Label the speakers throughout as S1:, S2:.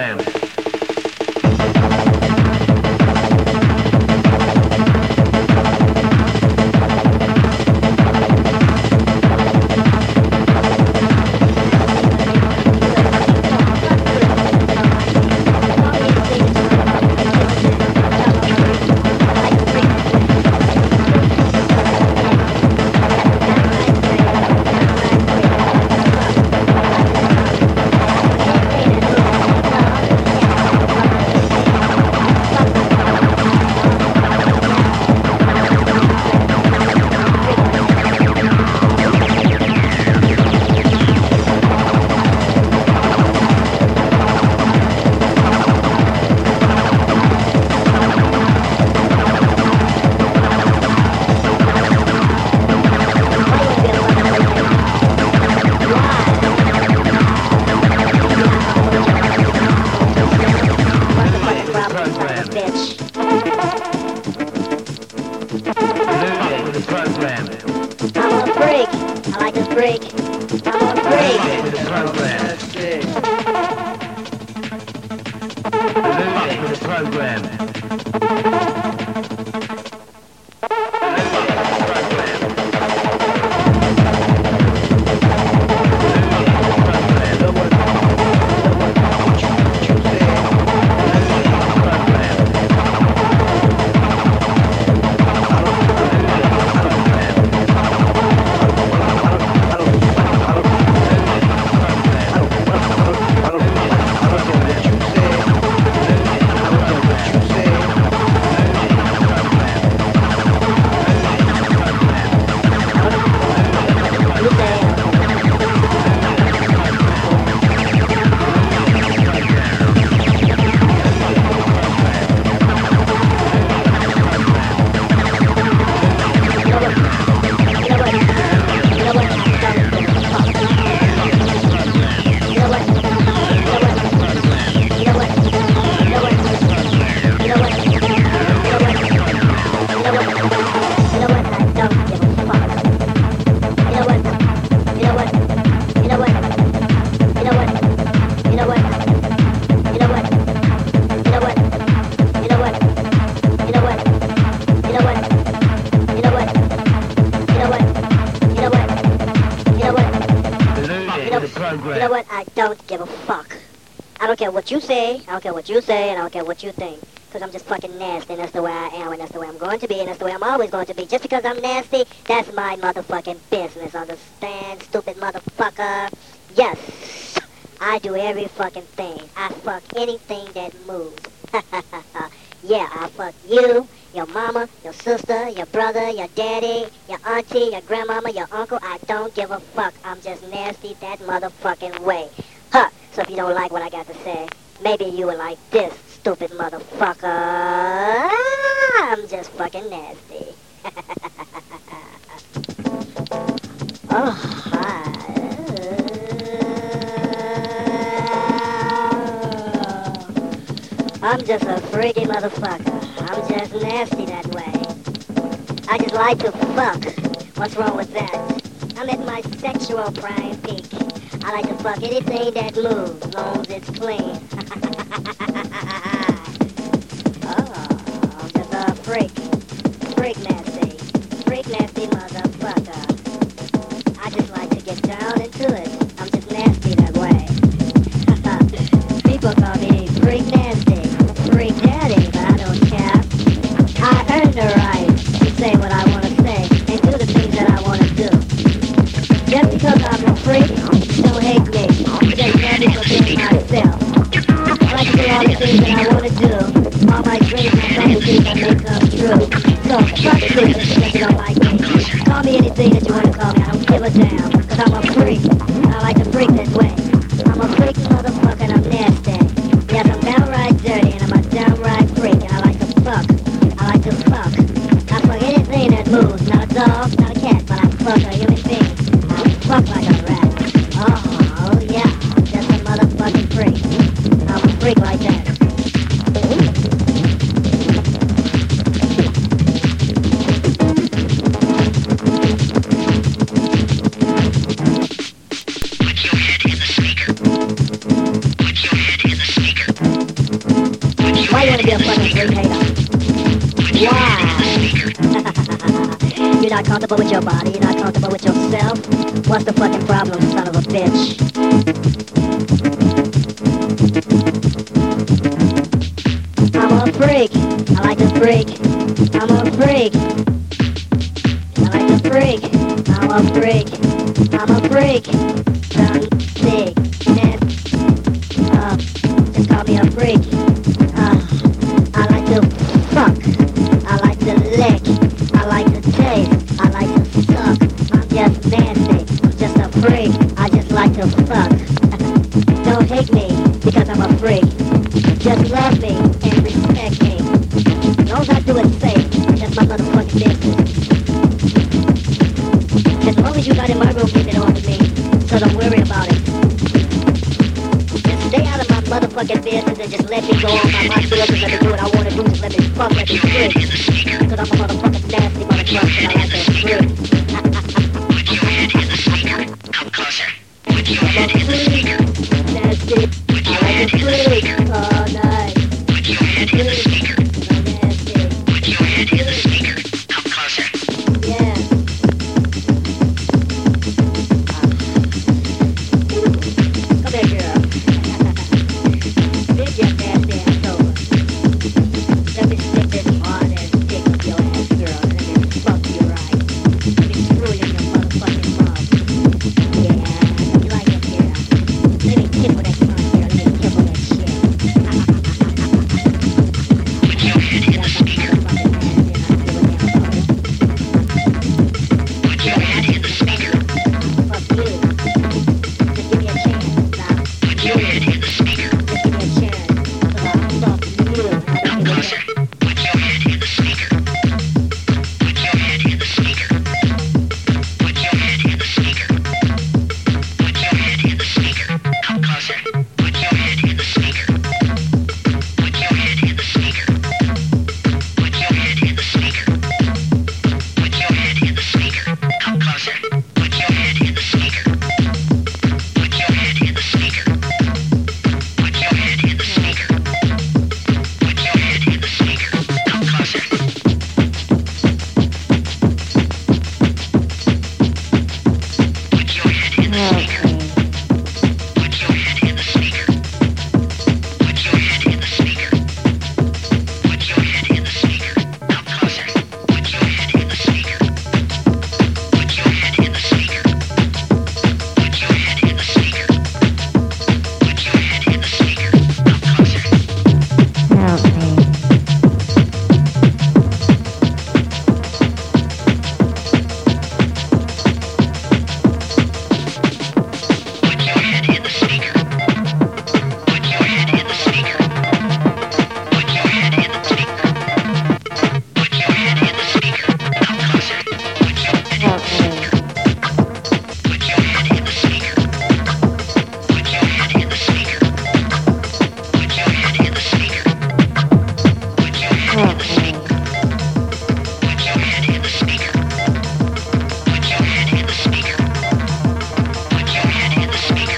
S1: program.
S2: What you say, I don't care what you say, and I don't care what you think. Because I'm just fucking nasty, and that's the way I am, and that's the way I'm going to be, and that's the way I'm always going to be. Just because I'm nasty, that's my motherfucking business, understand, stupid motherfucker? Yes, I do every fucking thing. I fuck anything that moves. Yeah, I fuck you, your mama, your sister, your brother, your daddy, your auntie, your grandmama, your uncle. I don't give a fuck. I'm just nasty that motherfucking way. Huh. So if you don't like what I got to say, maybe you would like this, stupid motherfucker. I'm just fucking nasty. Oh, hi. I'm just a freaky motherfucker. I'm just nasty that way. I just like to fuck. What's wrong with that? I'm at my sexual prime peak. I like to fuck anything that moves, as long as it's clean. Oh, I'm just a freak. Freak nasty. Freak nasty motherfucker. I just like to get down into it. I'm just nasty that way. People call me freak nasty, freak daddy, but I don't care. I earn the right to say what I want to say and do the things that I want to do. Just because I'm a freak, don't hate me. Just love me for being myself. I like to do all the things that I want to do. All my dreams and fantasies I make come true. So fuck you if you don't like me. Call me anything that you want to call me. I don't give a damn. Cause I'm a freak. I like to freak this way. I'm a freaky motherfucker and I'm nasty. Yes, I'm downright dirty and I'm a downright freak. And I like to fuck. I like to fuck. I fuck anything that moves. Not a dog, not a cat, but I fuck a human being. I fuck like a rat. Oh, yeah. I'm just a motherfucking freak. I'm a freak like that.
S3: Put your head in the speaker. Put your head in the speaker.
S2: wanna be a fucking freak hater? Why? You're not comfortable with your body, you're not comfortable with yourself? What's the fucking problem, son of a bitch? I'm a freak. I like to freak. I'm a freak. I like to freak. I'm a freak. I'm a freak. Sick. Just call me a freak. I like to fuck. I like to lick. I like to taste. I like to suck. I'm just nasty. I'm just a freak. I just like to fuck. Don't hate me because I'm a freak. Just love me and respect me. All I do is say, that's my motherfucking business. As long as you got in my room, keep it on with me. So don't worry about it. Just stay out of my motherfucking business and just let me go on my field. Just let me do what I want to do. Just let me fuck, let me freak. Cause I'm a motherfucking nasty motherfucker and I like to freak.
S1: Put your head in the speaker. Come closer. Put your head in the speaker.
S2: Nasty. I like to freak all night.
S1: Put your head in the speaker. Put your head in the speaker. Come closer.
S2: Yeah. Come here, girl. Big your nasty ass over. Let me stick this hard ass dick up your ass, girl. Let me fuck you right. Let me screw you in your motherfucking mouth. Yeah, you like it, girl. Let me tickle that tongue, girl. Let me tickle that shit.
S1: Put your head in the speaker. Put your head in the speaker.
S2: Fuck you. Just give me a chance, stop.
S1: Put your head in the speaker.
S2: Just give me a chance. Fuck you.
S1: Come closer. Put your head in the speaker. Put your head in the speaker. Put your head in the speaker. Put your head in the speaker. Come closer. Put your head in the speaker. Put your head in the speaker. Put your head in the speaker. Put your head in the speaker. Come closer. Put your head in the speaker. Put your head in the speaker. Put your head in the speaker. Put your head in the speaker. Come closer. Put your head in the speaker. Put your head in the speaker. Put your head in the speaker. Put your head in the speaker. Come closer. Put your head in the speaker. Put your head in the speaker. Put your head in the speaker. Put your head in the speaker. Come closer. Put your head in the speaker. Put your head in the speaker. Put your head in the speaker. Put your head in the speaker. Come closer. Put your head in the speaker. Put your head in the speaker. Put your head in the speaker. Put your head in the speaker. Put your head in the speaker. Put your head in the speaker. Put your head in the speaker. Put your head in the speaker. Put your head in the speaker.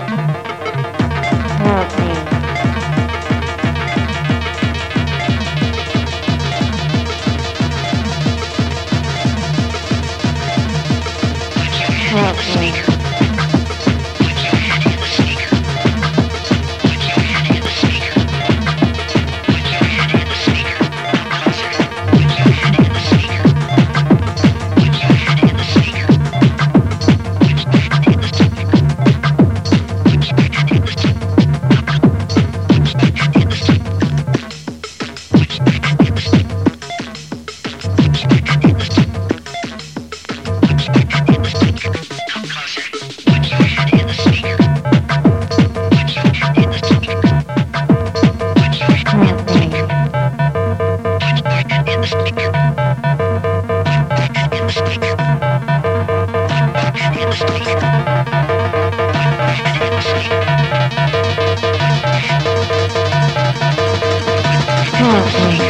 S1: Put your head in the speaker. Put your head in the speaker. Put your head in the speaker. Put your head in the speaker. Come closer. Put your head in the speaker. Put your head in the speaker. Put your head in the speaker. Put your head in the speaker. Put your head in the speaker. Put your head in the speaker. Put your head in the speaker. Put your head in the speaker. Come closer. Put your head in the speaker. Put your head in the speaker. Put your head in the speaker. Put your head in the speaker. Put your head in the speaker. Put your head in the speaker. Put your head in the speaker. Put your head in the speaker.